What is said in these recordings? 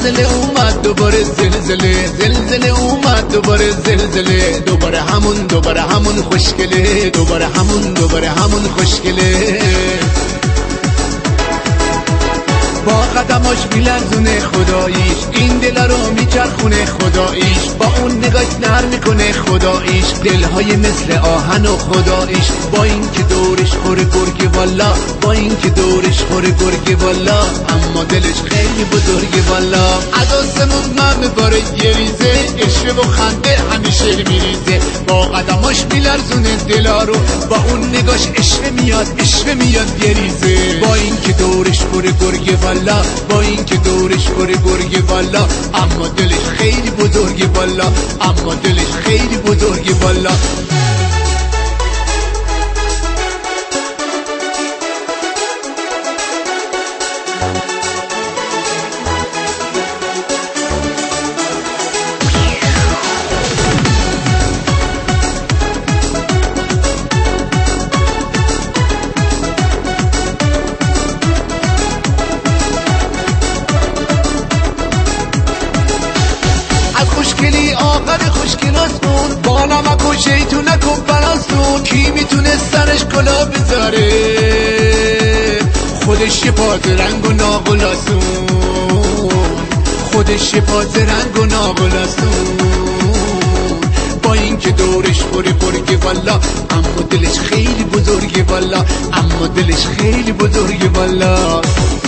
زلزله اومد دوباره زلزله، زلزله اومد دوباره زلزله، دوباره همون خوشگله، دوباره همون خوشگله. با قدماش میلرزونه خداییش، این دل رو میچرخونه خداییش، با اون نگاش نرم میکنه خداییش، دلهای مثل آهن و خداییش. با این که دورش خوره گرگه والا، با این که دورش خوره گرگه والا، اما دلش خیلی بزرگه والا. از آسمون من میباره یه ریزه، عشق و خنده همیشه میریزه. با قدماش میلرزونه دلا رو، با اون نگاش عشق میاد یه ریزه. با این که دورش خوره گرگه والا، با این که دورش خوره گرگه والا، اما دلش خیلی بزرگه والا، اما دلش خیلی بزرگه والا. خوشگلی آخر خوشگلاستون، با نمک و شیطونک و بلاستون، کی میتونه سرش کلا بذاره؟ خودش یه پاز رنگ و ناغلاستون، خودش یه پاز رنگ و ناغلاستون. با این که دورش خوره گرگه والا، اما دلش خیلی بزرگه والا، اما دلش خیلی بزرگه والا.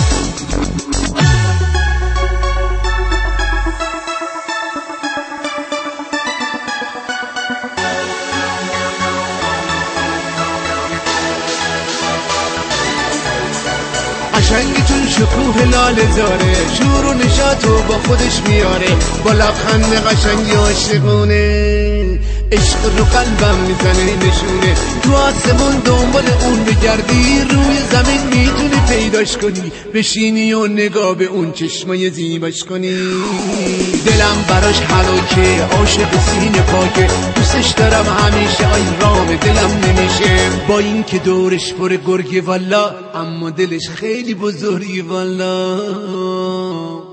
قشنگی چون شکوه لاله زاره، شور و نشاطو با خودش میاره، با لبخند قشنگی عاشقونه، عشق رو قلبم میزنه نشونه. تو آسمون دنبال اون بگردی، روی زمین میتونی پیداش کنی، بشینی و نگاه به اون چشمای زیباش کنی. دلم براش حلاکه، عاشق سینه پاکه، دوستش دارم همیشه، آی رام دلم نمیشه. با این که دورش پر گرگه والا، اما دلش خیلی بزرگی والا.